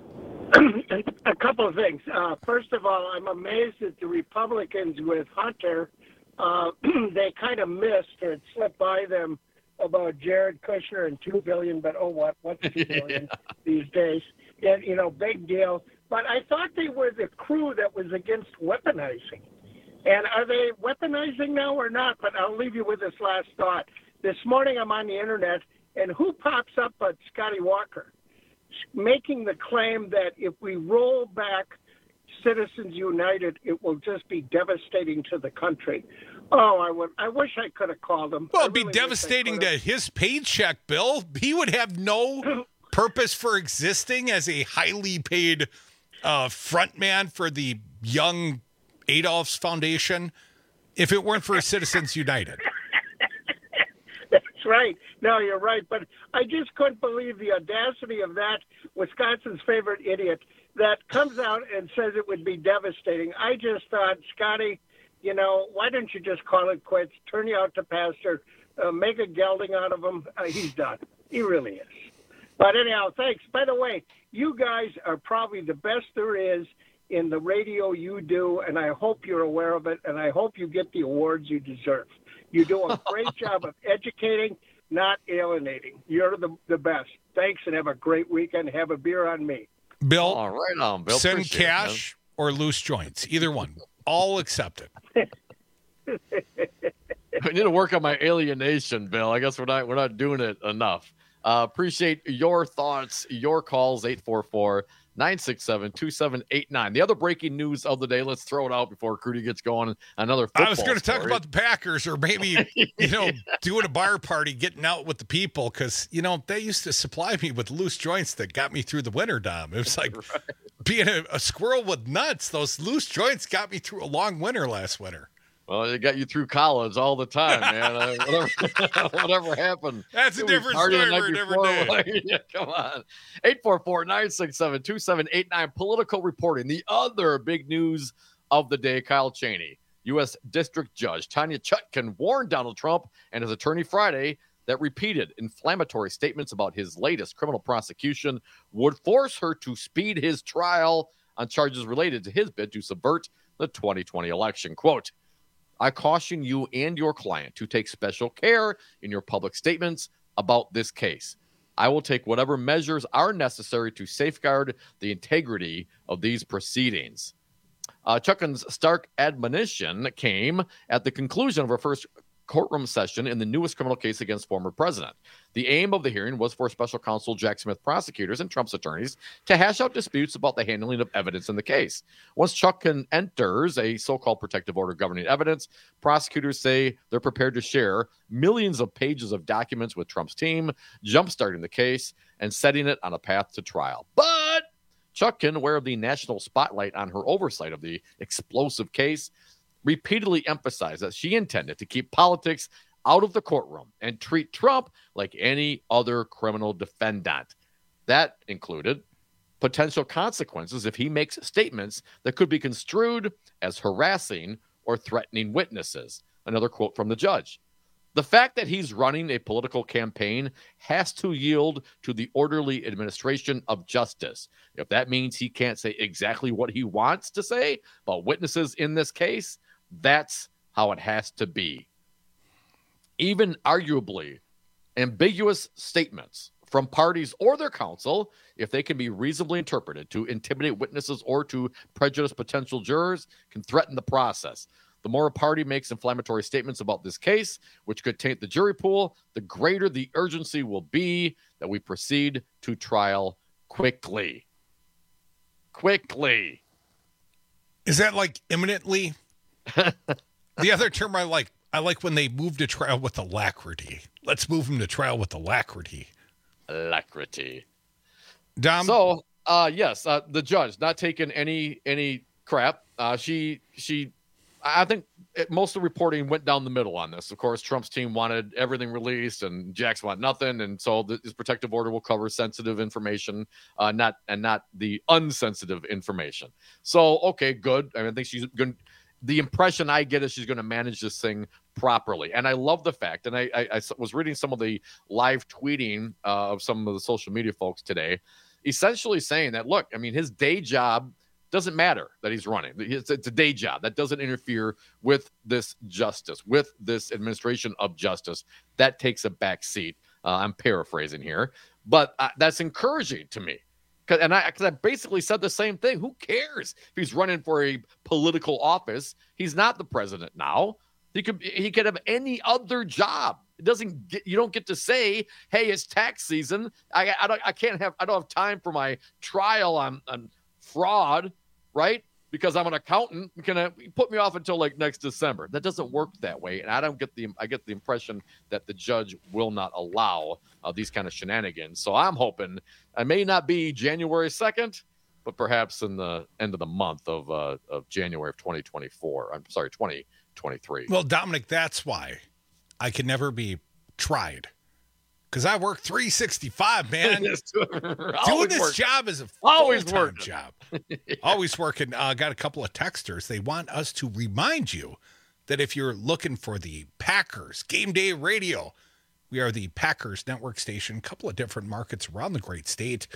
A couple of things. First of all, I'm amazed that the Republicans with Hunter, they kind of missed or it slipped by them about Jared Kushner and $2 billion, but what's $2 billion these days? And, big deal. But I thought they were the crew that was against weaponizing. And are they weaponizing now or not? But I'll leave you with this last thought. This morning I'm on the internet, and who pops up but Scotty Walker, making the claim that if we roll back Citizens United, it will just be devastating to the country. Oh, I wish I could have called him. Well, it'd be devastating to his paycheck, Bill. He would have no purpose for existing as a highly paid front man for the Young Adolph's Foundation if it weren't for Citizens United. That's right. No, you're right. But I just couldn't believe the audacity of that Wisconsin's favorite idiot that comes out and says it would be devastating. I just thought, Scotty, why don't you just call it quits, turn you out to pastor, make a gelding out of him? He's done. He really is. But anyhow, thanks. By the way, you guys are probably the best there is in the radio you do, and I hope you're aware of it, and I hope you get the awards you deserve. You do a great job of educating, not alienating. You're the best. Thanks, and have a great weekend. Have a beer on me. Bill, right on, Bill. Send Appreciate cash or loose joints. Either one. All accepted. I need to work on my alienation, Bill. I guess we're not doing it enough. Appreciate your thoughts, your calls, 844-967-2789. The other breaking news of the day, let's throw it out before Crudy gets going. Another football I was going to talk story. about the Packers, or maybe, doing a bar party, getting out with the people, because, they used to supply me with loose joints that got me through the winter, Dom. It was like being a squirrel with nuts. Those loose joints got me through a long winter last winter. Well, it got you through college all the time, man. Whatever happened. That's a different story for a different day. Yeah, come on. 844-967-2789. Political reporting. The other big news of the day, Kyle Cheney, U.S. District Judge Tanya Chutkan warned Donald Trump and his attorney Friday that repeated inflammatory statements about his latest criminal prosecution would force her to speed his trial on charges related to his bid to subvert the 2020 election. Quote, I caution you and your client to take special care in your public statements about this case. I will take whatever measures are necessary to safeguard the integrity of these proceedings. Chutkan's stark admonition came at the conclusion of her first courtroom session in the newest criminal case against former president. The aim of the hearing was for special counsel Jack Smith prosecutors and Trump's attorneys to hash out disputes about the handling of evidence in the case. Once Chutkan enters a so-called protective order governing evidence, prosecutors say they're prepared to share millions of pages of documents with Trump's team, jumpstarting the case and setting it on a path to trial. But Chutkan, aware of the national spotlight on her oversight of the explosive case, repeatedly emphasized that she intended to keep politics out of the courtroom and treat Trump like any other criminal defendant. That included potential consequences if he makes statements that could be construed as harassing or threatening witnesses. Another quote from the judge. The fact that he's running a political campaign has to yield to the orderly administration of justice. If that means he can't say exactly what he wants to say about witnesses in this case, that's how it has to be. Even arguably ambiguous statements from parties or their counsel, if they can be reasonably interpreted to intimidate witnesses or to prejudice potential jurors, can threaten the process. The more a party makes inflammatory statements about this case, which could taint the jury pool, the greater the urgency will be that we proceed to trial quickly. Quickly. Is that like imminently? The other term I like when they move to trial with alacrity. Let's move them to trial with alacrity. Alacrity. Dom? So, yes, the judge not taking any crap. She I think most of the reporting went down the middle on this. Of course, Trump's team wanted everything released, and Jack's want nothing, and so this protective order will cover sensitive information, not the unsensitive information. So, okay, good. I think she's going. The impression I get is she's going to manage this thing properly, and I love the fact. And I was reading some of the live tweeting of some of the social media folks today, essentially saying that, look, I mean, his day job doesn't matter that he's running. It's a day job. That doesn't interfere with this justice, with this administration of justice. That takes a back seat. I'm paraphrasing here, but that's encouraging to me. Because I basically said the same thing. Who cares if he's running for a political office? He's not the president now. He could have any other job. You don't get to say, hey, it's tax season. I don't have time for my trial on fraud, right? Because I'm an accountant. Can you put me off until like next December? That doesn't work that way. And I get the impression that the judge will not allow these kind of shenanigans. So I'm hoping it may not be January 2nd, but perhaps in the end of the month of January of 2024. I'm sorry, 2023. Well, Dominic, that's why I can never be tried. Because I work 365, man. Doing this job is a full-time job. Always working. Got a couple of texters. They want us to remind you that if you're looking for the Packers Game Day Radio, we are the Packers Network station. A couple of different markets around the great state.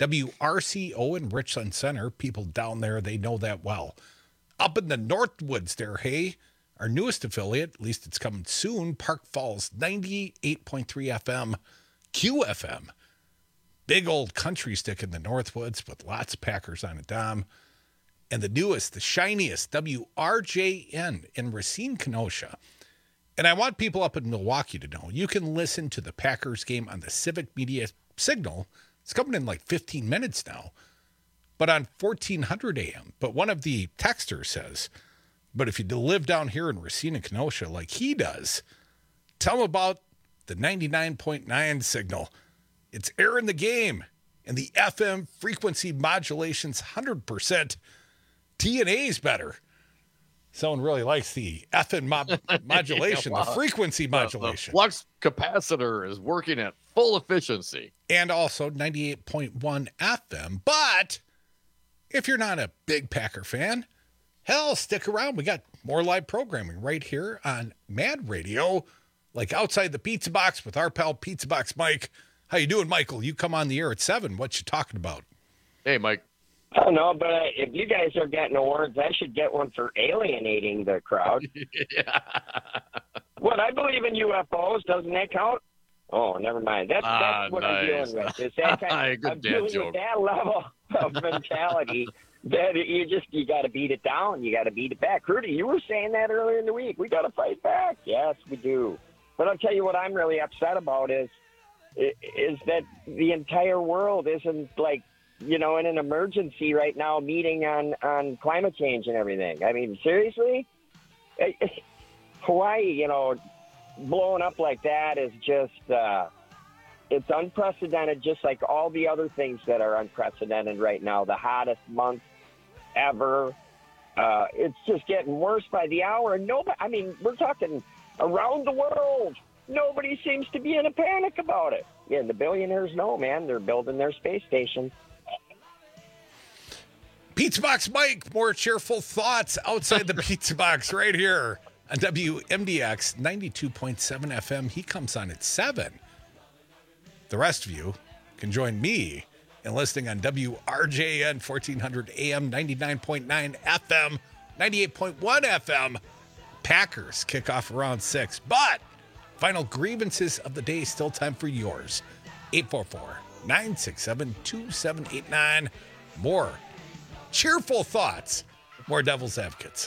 WRCO in Richland Center. People down there, they know that well. Up in the Northwoods there, hey, our newest affiliate, at least it's coming soon, Park Falls 98.3 FM, QFM. Big old country stick in the Northwoods with lots of Packers on it, Dom. And the newest, the shiniest, WRJN in Racine, Kenosha. And I want people up in Milwaukee to know, you can listen to the Packers game on the Civic Media signal. It's coming in like 15 minutes now, but on 1400 AM. But one of the texters says, but if you live down here in Racine, Kenosha, like he does, tell him about the 99.9 signal. It's airing the game, and the FM frequency modulation's 100%. TNA's better. Someone really likes the FM modulation, Yeah, the frequency modulation. The flux capacitor is working at full efficiency. And also 98.1 FM. But if you're not a big Packer fan, hell, stick around. We got more live programming right here on Mad Radio, like Outside the Pizza Box with our pal Pizza Box Mike. How you doing, Michael? You come on the air at 7. What you talking about? Hey, Mike. I don't know, but if you guys are getting awards, I should get one for alienating the crowd. Yeah. What, I believe in UFOs. Doesn't that count? Oh, never mind. That's what I'm dealing with. It's that kind of, I'm dealing with that level of mentality that you got to beat it down. You got to beat it back. Rudy, you were saying that earlier in the week. We got to fight back. Yes, we do. But I'll tell you what I'm really upset about is that the entire world isn't like, in an emergency right now meeting on climate change and everything. I mean, seriously? Hawaii, blowing up like that is just, it's unprecedented, just like all the other things that are unprecedented right now. The hottest month ever. It's just getting worse by the hour. We're talking around the world. Nobody seems to be in a panic about it. Yeah, the billionaires know, man. They're building their space station. Pizza Box Mike, more cheerful thoughts outside the Pizza Box right here on WMDX 92.7 FM. He comes on at 7. The rest of you can join me in listening on WRJN 1400 AM, 99.9 FM, 98.1 FM. Packers kick off around 6. But final grievances of the day, still time for yours. 844-967-2789. More cheerful thoughts, more Devil's Advocates.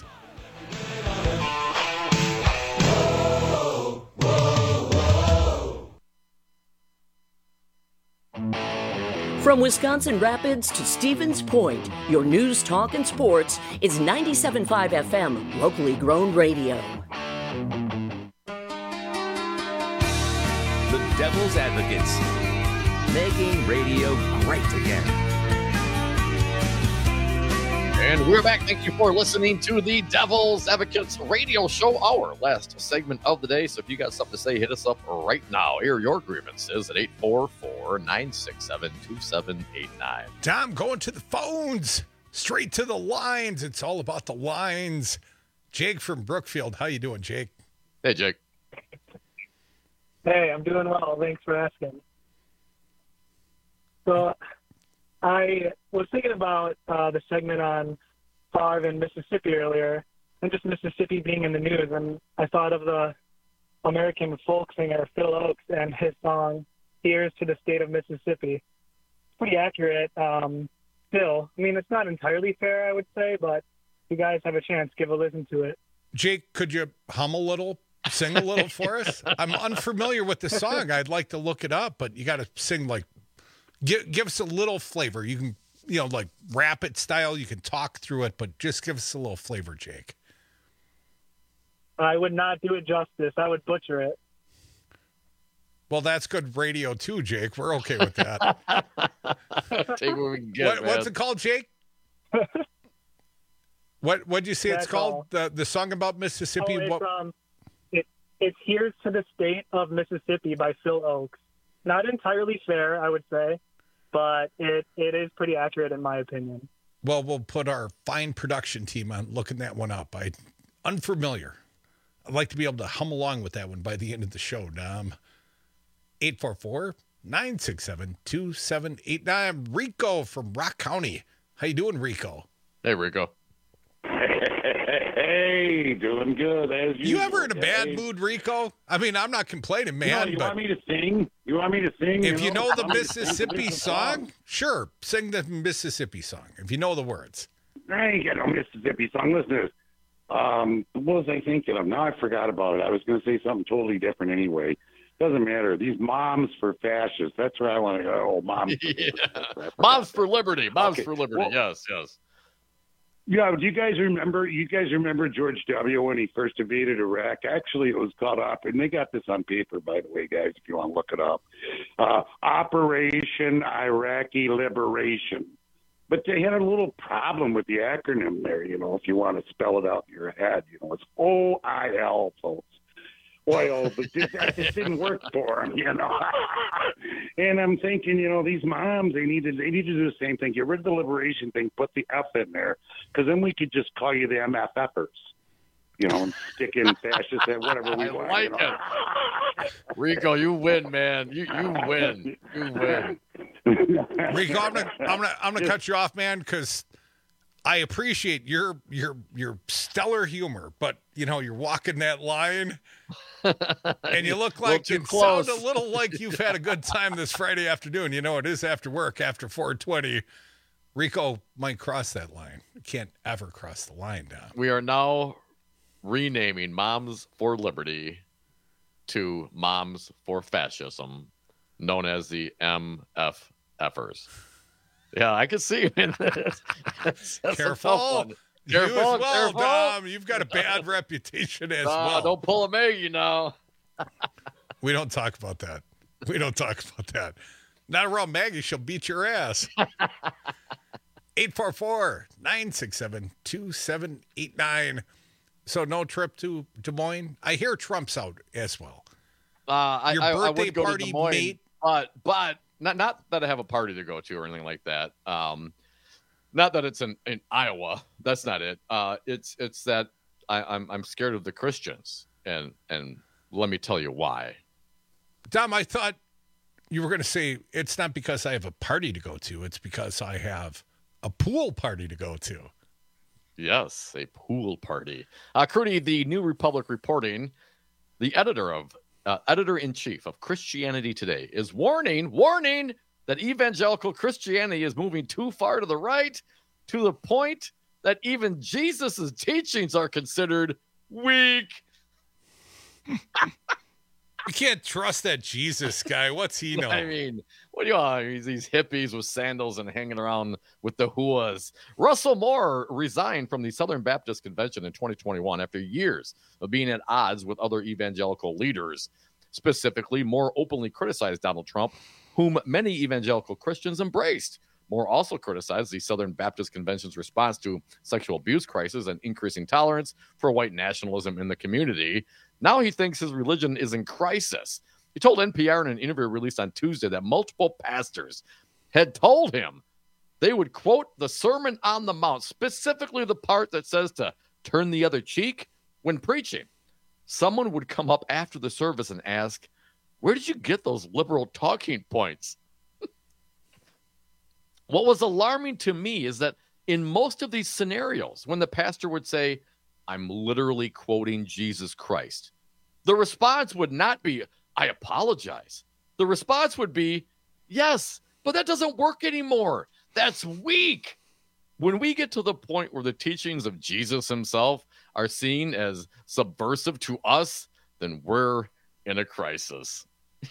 From Wisconsin Rapids to Stevens Point, your news, talk, and sports is 97.5 FM, locally grown radio. The Devil's Advocates, making radio great again. And we're back. Thank you for listening to the Devil's Advocates radio show, our last segment of the day. So if you got something to say, hit us up right now. Here are your grievances at 844-967-2789. Tom, going to the phones, straight to the lines. It's all about the lines. Jake from Brookfield. How you doing, Jake? Hey, Jake. Hey, I'm doing well. Thanks for asking. So I was thinking about the segment on Favre in Mississippi earlier, and just Mississippi being in the news, and I thought of the American folk singer Phil Oakes and his song, Here's to the State of Mississippi. It's pretty accurate still. I mean, it's not entirely fair, I would say, but if you guys have a chance, give a listen to it. Jake, could you hum a little, sing a little for us? I'm unfamiliar with the song. I'd like to look it up, but you got to sing like, give us a little flavor. You can, like rap it style. You can talk through it, but just give us a little flavor, Jake. I would not do it justice. I would butcher it. Well, that's good radio too, Jake. We're okay with that. Take what we can get, what's it called, Jake? What'd you say it's called? The song about Mississippi? It's Here's to the State of Mississippi by Phil Oakes. Not entirely fair, I would say, but it is pretty accurate in my opinion. Well, we'll put our fine production team on looking that one up. I'm unfamiliar. I'd like to be able to hum along with that one by the end of the show, Dom. 844-967-2789. Rico from Rock County. How you doing, Rico? Hey, Rico. Hey, doing good as usual. You ever in a bad mood, Rico? I mean, I'm not complaining, man. You want me to sing? If you know the Mississippi song, sure, sing the Mississippi song if you know the words. I ain't got no Mississippi song. Listen to this. What was I thinking of? Now I forgot about it. I was going to say something totally different anyway. Doesn't matter. These moms for fascists. That's where I want to go. Oh, moms. Moms for liberty. Moms for liberty. Well, yes. Yeah. Do you guys remember? George W. when he first invaded Iraq? Actually, it was caught up, and they got this on paper, by the way, guys. If you want to look it up, Operation Iraqi Liberation. But they had a little problem with the acronym there. If you want to spell it out in your head, it's OIL, folks. Oil, but that just didn't work for them, And I'm thinking, these moms, they need to do the same thing. Get rid of the liberation thing, put the F in there, because then we could just call you the MFFers, and stick in fascist at whatever we want. Like it. Rico, you win, man. You win. You win. Rico, I'm gonna cut you off, man, because I appreciate your stellar humor, but you're walking that line, and you look like you sound a little like you've had a good time this Friday afternoon. It is after work, after 4:20. Rico might cross that line. You can't ever cross the line down. We are now renaming Moms for Liberty to Moms for Fascism, known as the MFFers. Yeah, I can see him in this. Careful. You as well, careful. Dom. You've got a bad reputation as well. Don't pull a Maggie, We don't talk about that. Not around Maggie. She'll beat your ass. 844-967-2789. So no trip to Des Moines? I hear Trump's out as well. Your birthday party, mate? But not that I have a party to go to or anything like that. Not that it's in Iowa. That's not it. It's that I'm scared of the Christians, and let me tell you why. Dom, I thought you were going to say it's not because I have a party to go to. It's because I have a pool party to go to. Yes, a pool party. Crudy, the New Republic reporting, the editor-in-chief of Christianity Today is warning that evangelical Christianity is moving too far to the right, to the point that even Jesus' teachings are considered weak. You can't trust that Jesus guy. What's he know? I mean, what do you want? These hippies with sandals and hanging around with the hooahs. Russell Moore resigned from the Southern Baptist Convention in 2021 after years of being at odds with other evangelical leaders. Specifically, Moore openly criticized Donald Trump, whom many evangelical Christians embraced. Moore also criticized the Southern Baptist Convention's response to sexual abuse crisis and increasing tolerance for white nationalism in the community. Now he thinks his religion is in crisis. He told NPR in an interview released on Tuesday that multiple pastors had told him they would quote the Sermon on the Mount, specifically the part that says to turn the other cheek when preaching. Someone would come up after the service and ask, "Where did you get those liberal talking points?" What was alarming to me is that in most of these scenarios, when the pastor would say, "I'm literally quoting Jesus Christ," the response would not be, "I apologize." The response would be, "Yes, but that doesn't work anymore. That's weak." When we get to the point where the teachings of Jesus himself are seen as subversive to us, then we're in a crisis.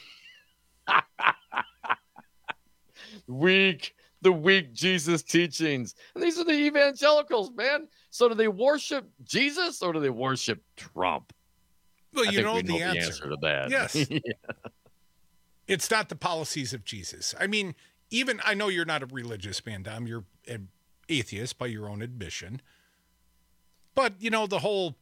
The weak Jesus teachings. And these are the evangelicals, man. So do they worship Jesus or do they worship Trump? Well, I know think we the know answer to that. Yes. Yeah. It's not the policies of Jesus. I mean, even I know you're not a religious man, Dom. You're an atheist by your own admission. But, the whole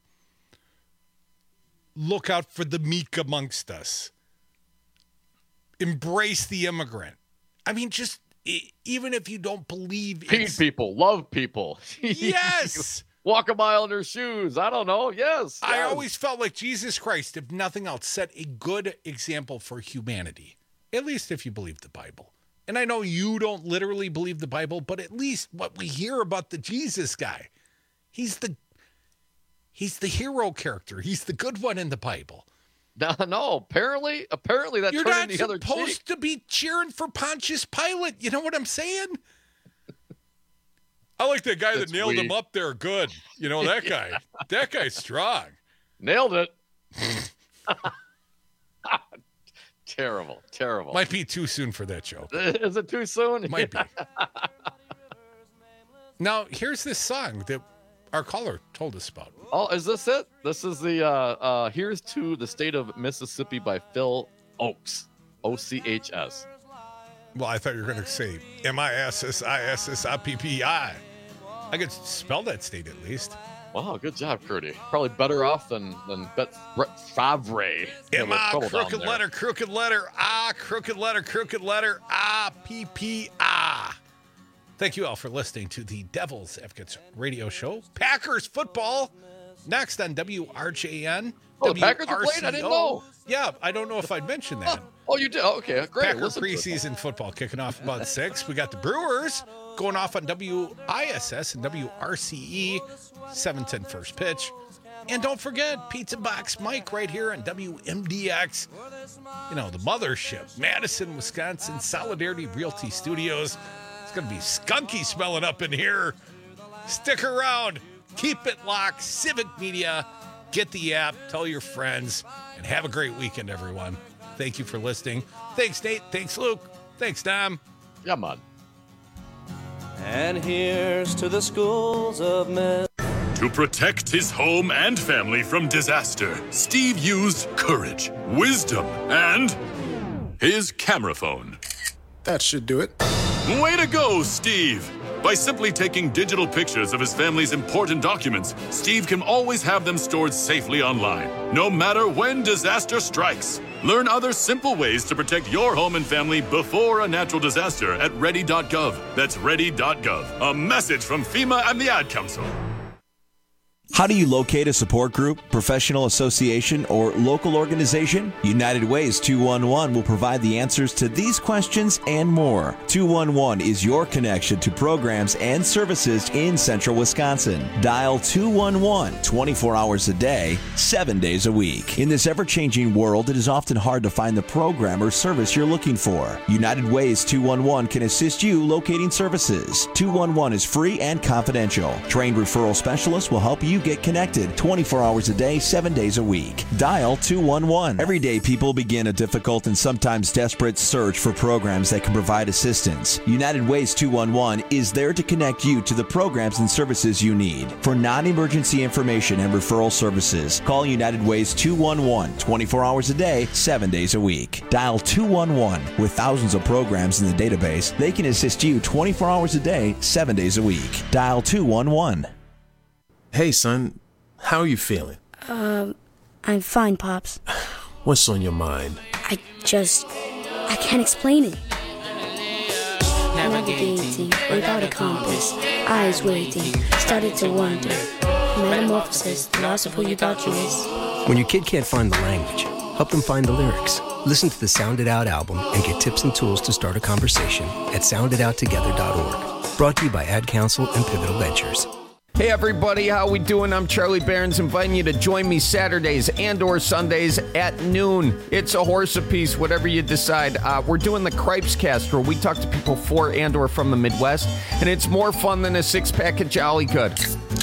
look out for the meek amongst us. Embrace the immigrant. I mean, just even if you don't believe Feed people, love people. Yes. Walk a mile in their shoes. I don't know. Yes. I always felt like Jesus Christ, if nothing else, set a good example for humanity. At least if you believe the Bible. And I know you don't literally believe the Bible, but at least what we hear about the Jesus guy, he's the hero character. He's the good one in the Bible. No, apparently that you're turning not the other cheek. You're supposed to be cheering for Pontius Pilate. You know what I'm saying? I like that guy that nailed him up there good. You know, that guy. That guy's strong. Nailed it. Terrible. Might be too soon for that joke. Is it too soon? It might be. Now, here's this song that our caller told us about. Oh, is this it? This is the Here's to the State of Mississippi by Phil Ochs. Ochs. Well, I thought you were going to say Mississippi. I could spell that state at least. Wow, good job, Curdy. Probably better off than Brett Favre. Crooked letter, Ppi. Thank you all for listening to the Devil's Advocates radio show. Packers football next on WRJN. Oh, the Packers are playing? I didn't know. Yeah, I don't know if I'd mentioned that. Oh, you did? Okay, great. Packer preseason football kicking off about 6. We got the Brewers going off on WISS and WRCE, 7:10 first pitch. And don't forget, Pizza Box Mike right here on WMDX. You know, the mothership, Madison, Wisconsin, Solidarity Realty Studios. It's going to be skunky smelling up in here. Stick around. Keep it locked. Civic Media. Get the app. Tell your friends. And have a great weekend, everyone. Thank you for listening. Thanks, Nate. Thanks, Luke. Thanks, Dom. Yeah, man. And here's to the schools of men. To protect his home and family from disaster, Steve used courage, wisdom, and his camera phone. That should do it. Way to go, Steve! By simply taking digital pictures of his family's important documents, Steve can always have them stored safely online, no matter when disaster strikes. Learn other simple ways to protect your home and family before a natural disaster at ready.gov. That's ready.gov. A message from FEMA and the Ad Council. How do you locate a support group, professional association, or local organization? United Ways 211 will provide the answers to these questions and more. 211 is your connection to programs and services in central Wisconsin. Dial 211 24 hours a day, 7 days a week. In this ever-changing world, it is often hard to find the program or service you're looking for. United Ways 211 can assist you locating services. 211 is free and confidential. Trained referral specialists will help you get connected 24 hours a day, 7 days a week. Dial 211. Every day, people begin a difficult and sometimes desperate search for programs that can provide assistance. United Ways 211 is there to connect you to the programs and services you need. For non-emergency information and referral services, call United Ways 211 24 hours a day, 7 days a week. Dial 211. With thousands of programs in the database, they can assist you 24 hours a day, 7 days a week. Dial 211. Hey, son, how are you feeling? I'm fine, Pops. What's on your mind? I can't explain it. Navigating without a compass, eyes waiting, started to wonder. Metamorphosis, the loss of who you thought you was. When your kid can't find the language, help them find the lyrics. Listen to the Sound It Out album and get tips and tools to start a conversation at soundidouttogether.org. Brought to you by Ad Council and Pivotal Ventures. Hey everybody, how we doing? I'm Charlie Barons, inviting you to join me Saturdays and or Sundays at noon. It's a horse apiece, whatever you decide. We're doing the Cripes Cast, where we talk to people for and or from the Midwest, and it's more fun than a six-pack of Jolly Good.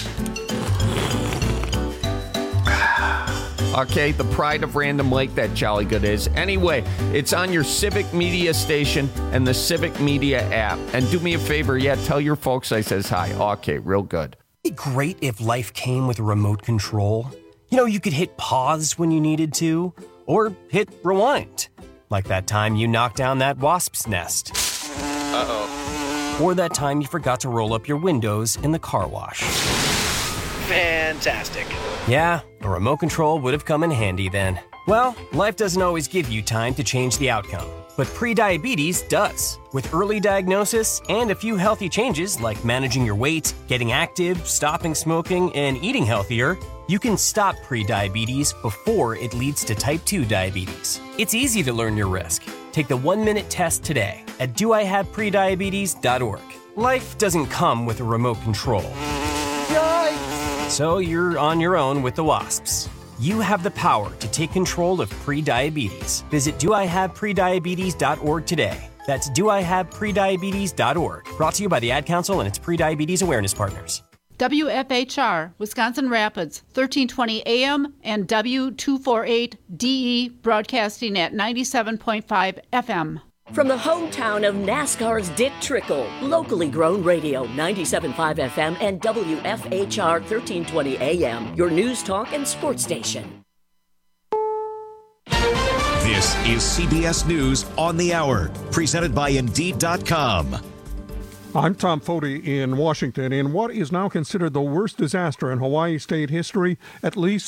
Okay, the pride of Random Lake, that Jolly Good is. Anyway, it's on your Civic Media station and the Civic Media app. And do me a favor, tell your folks I says hi. Okay, real good. It'd be great if life came with a remote control. You know, you could hit pause when you needed to, or hit rewind. Like that time you knocked down that wasp's nest. Uh-oh. Or that time you forgot to roll up your windows in the car wash. Fantastic. Yeah, a remote control would have come in handy then. Well, life doesn't always give you time to change the outcome, but prediabetes does. With early diagnosis and a few healthy changes like managing your weight, getting active, stopping smoking, and eating healthier, you can stop prediabetes before it leads to type 2 diabetes. It's easy to learn your risk. Take the 1-minute test today at doihaveprediabetes.org. Life doesn't come with a remote control. Yikes! So you're on your own with the wasps. You have the power to take control of prediabetes. Visit doihaveprediabetes.org today. That's doihaveprediabetes.org. Brought to you by the Ad Council and its prediabetes awareness partners. WFHR, Wisconsin Rapids, 1320 AM and W248DE, broadcasting at 97.5 FM. From the hometown of NASCAR's Dick Trickle, locally grown radio, 97.5 FM and WFHR 1320 AM, your news, talk, and sports station. This is CBS News on the Hour, presented by Indeed.com. I'm Tom Foti in Washington. In what is now considered the worst disaster in Hawaii state history, at least